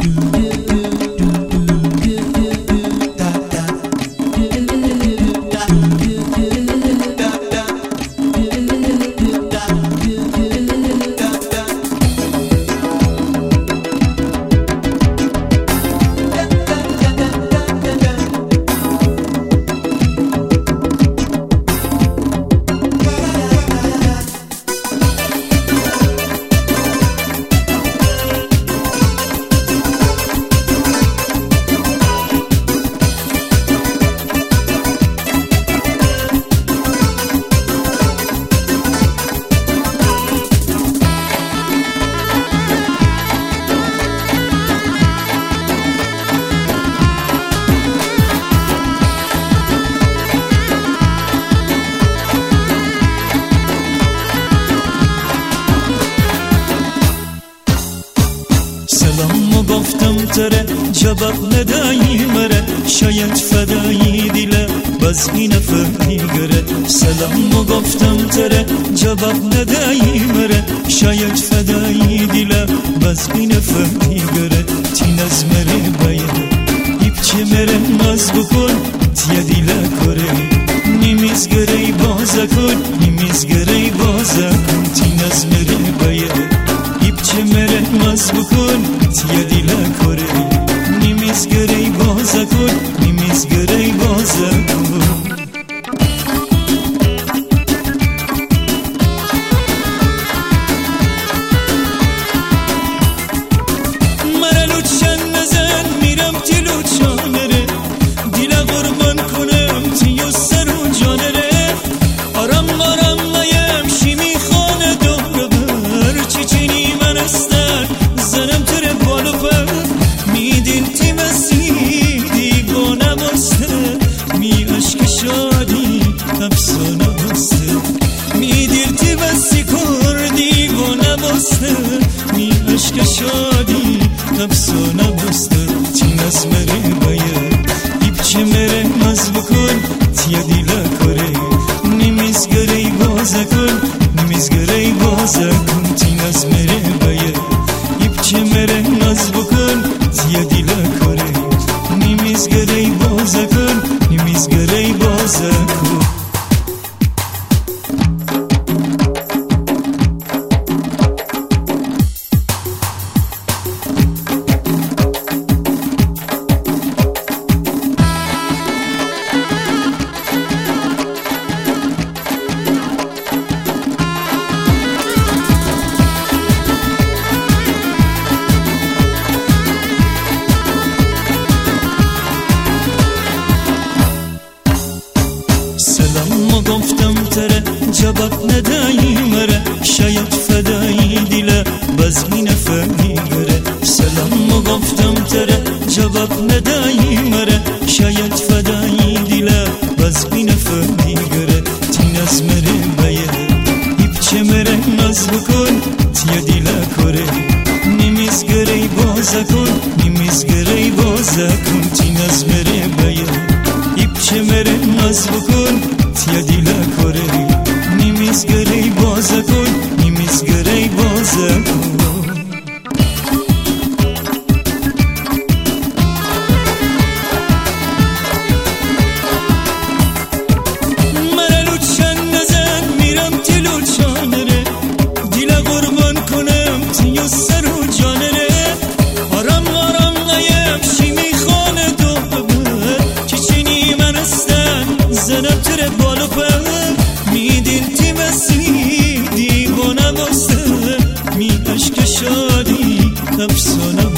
گفتم تره جواب ندایی مره شاید فدایی دیله باز این فهمی گره سلام گفتم تره جواب ندایی مره شاید فدایی دیله باز این فهمی گره تین از مره باید ایپ چه مره ناز بکن تیه دیله کره نیمیز گره بازا کن نیمیز گره بازا کن تین از مره باید چه مره ناز بکن تیه دیله کره نیمیز گره بازا کن نیمیز گره بازا کن مرا لوچن نزن میرم تی لوچانره دیله قربان کنم تیو سر و جانره آرام آرام نیم شیمی خانه دور بر چیچینی زنم تر بالو پر میدین تی مسیح دیوانه بسته می عشق شادی افسانه بسته میدیر تی بسی کر دیوانه بسته می عشق شادی افسانه بسته تین از مره باید ایپ چه مره ناز بکن تیه دیله کره نیمیز گره بازا کن نیمیز گره بازا کن تین از مره باید چه مره ناز بکن تیه دیله کره نیمیز گره بازا کن نیمیز گره بازا کن سلام گفتم تره جواب ندایی مره شاید فدایی دیله باز این فهمی گره سلام گفتم تره جواب ندایی مره شاید فدایی دیله باز این فهمی گره تین از مره باید ایپ چه مره ناز بکن تیه دیله کره نیمیز گره بازا کن نیمیز گره بازا کن تین از مره باید ایپ چه مره ناز بکن تیه دیله کره نیمیز گره بازا کن نیمیز گره بازا کن مرا لوچن نزن میرم تی لوچانره دیله قربان کنم تیو سر و جانره آرام آرام نیم شیمی خانه دو ببر چیچینی من استن زنم تر بالو پر میدین تی مسیح دیوانه بسته می عشق شادی افسانه